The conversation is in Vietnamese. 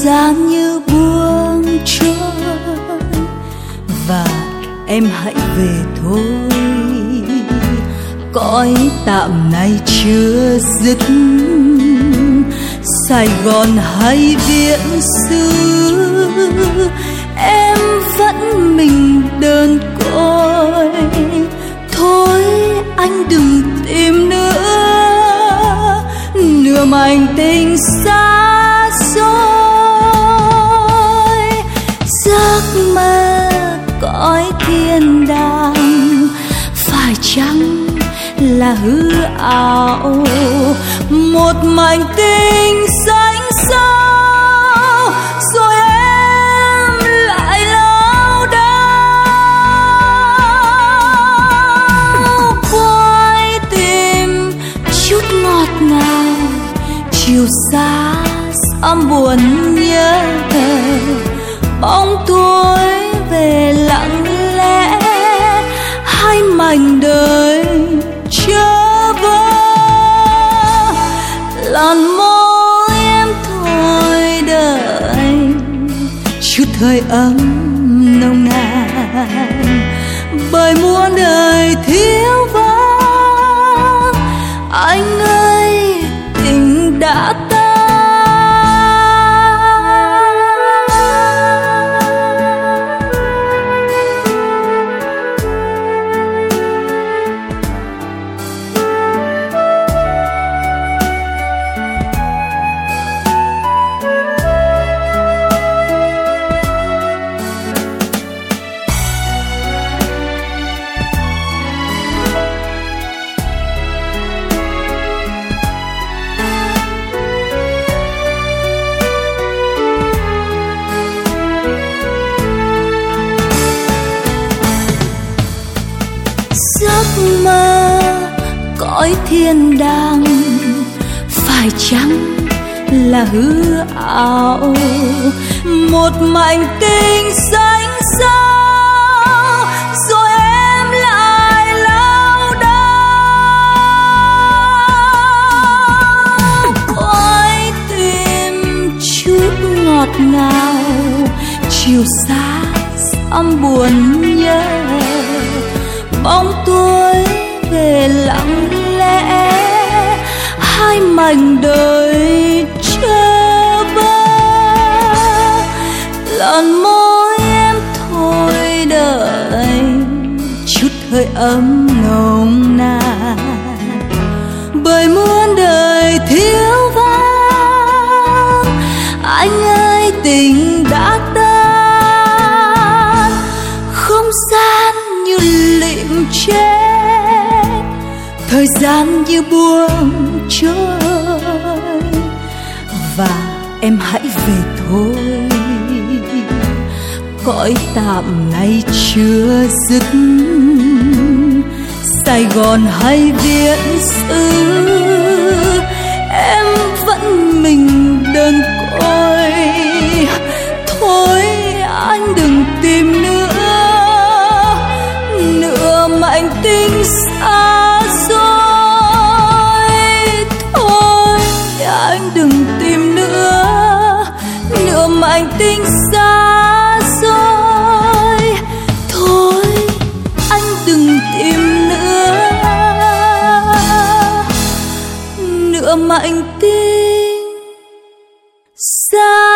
gian như buông trôi và em hãy về thôi. Cõi tạm này chưa dứt, Sài Gòn hay Viễn Xứ, em vẫn mình đơn côi. Thôi anh đừng tìm nữa, nửa mảnh tình xa xôi. Giấc mơ cõi thiên đàng phải chăng là hư ảo? Một mảnh tình xanh xao rồi em lại lao đao. Quay tìm chút ngọt ngào chiều xa xăm buồn nhớ, bóng tối về lặng lẽ hai mảnh đời chớ vỡ. Làn môi em thôi đợi chút hơi ấm nồng nàn, bởi muôn đời thiếu vắng. Anh ơi tình đã tan. Giấc mơ cõi thiên đàng phải chăng là hư ảo? Một mảnh tình xanh xao rồi em lại lao đao. Quay tìm chút ngọt ngào chiều xa xăm buồn nhớ, bóng tối về lặng lẽ hai mảnh đời chớ vỡ. Làn môi em thôi đợi chút hơi ấm nồng nàn, bởi muôn đời thiếu vắng. Anh ơi tình đã tan, không gian như lịm chết, thời gian như buông trôi và em hãy về thôi. Cõi tạm này chưa dứt, Sài Gòn hay Viễn Xứ, em vẫn mình đơn côi. Thôi anh đừng tìm nữa, nửa mảnh tình xa xôi. Thôi anh đừng tìm nữa, nửa mảnh tình xa xôi. Thôi anh đừng tìm nữa, nửa mảnh tình xa